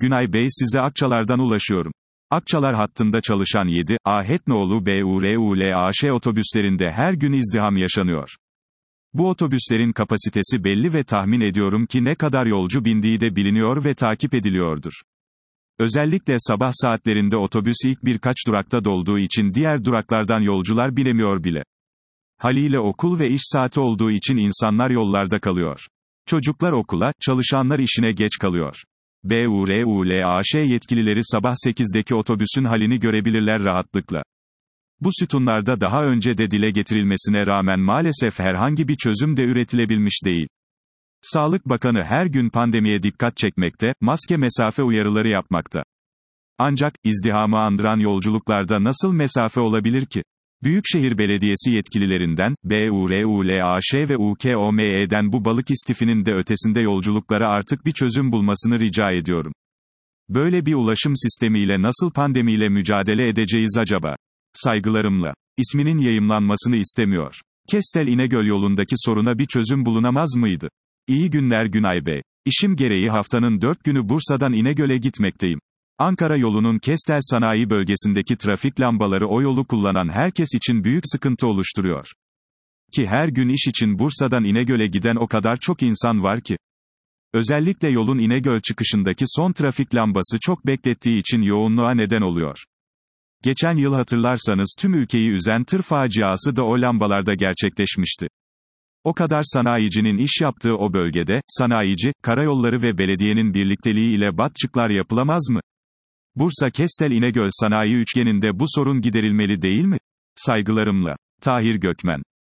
Günay Bey, size Akçalar'dan ulaşıyorum. Akçalar hattında çalışan 7, Ahetnoğlu BURULAŞ otobüslerinde her gün izdiham yaşanıyor. Bu otobüslerin kapasitesi belli ve tahmin ediyorum ki ne kadar yolcu bindiği de biliniyor ve takip ediliyordur. Özellikle sabah saatlerinde otobüs ilk birkaç durakta dolduğu için diğer duraklardan yolcular binemiyor bile. Haliyle okul ve iş saati olduğu için insanlar yollarda kalıyor. Çocuklar okula, çalışanlar işine geç kalıyor. BURULAŞ yetkilileri sabah 8'deki otobüsün halini görebilirler rahatlıkla. Bu sütunlarda daha önce de dile getirilmesine rağmen maalesef herhangi bir çözüm de üretilebilmiş değil. Sağlık Bakanı her gün pandemiye dikkat çekmekte, maske mesafe uyarıları yapmakta. Ancak, izdihamı andıran yolculuklarda nasıl mesafe olabilir ki? Büyükşehir Belediyesi yetkililerinden, BURULAŞ ve UKOME'den bu balık istifinin de ötesinde yolculuklara artık bir çözüm bulmasını rica ediyorum. Böyle bir ulaşım sistemiyle nasıl pandemiyle mücadele edeceğiz acaba? Saygılarımla. İsminin yayımlanmasını istemiyor. Kestel İnegöl yolundaki soruna bir çözüm bulunamaz mıydı? İyi günler Günay Bey. İşim gereği haftanın 4 günü Bursa'dan İnegöl'e gitmekteyim. Ankara yolunun Kestel Sanayi bölgesindeki trafik lambaları o yolu kullanan herkes için büyük sıkıntı oluşturuyor. Ki her gün iş için Bursa'dan İnegöl'e giden o kadar çok insan var ki. Özellikle yolun İnegöl çıkışındaki son trafik lambası çok beklettiği için yoğunluğa neden oluyor. Geçen yıl hatırlarsanız tüm ülkeyi üzen tır faciası da o lambalarda gerçekleşmişti. O kadar sanayicinin iş yaptığı o bölgede, sanayici, karayolları ve belediyenin birlikteliği ile batçıklar yapılamaz mı? Bursa-Kestel-İnegöl sanayi üçgeninde bu sorun giderilmeli değil mi? Saygılarımla. Tahir Gökmen.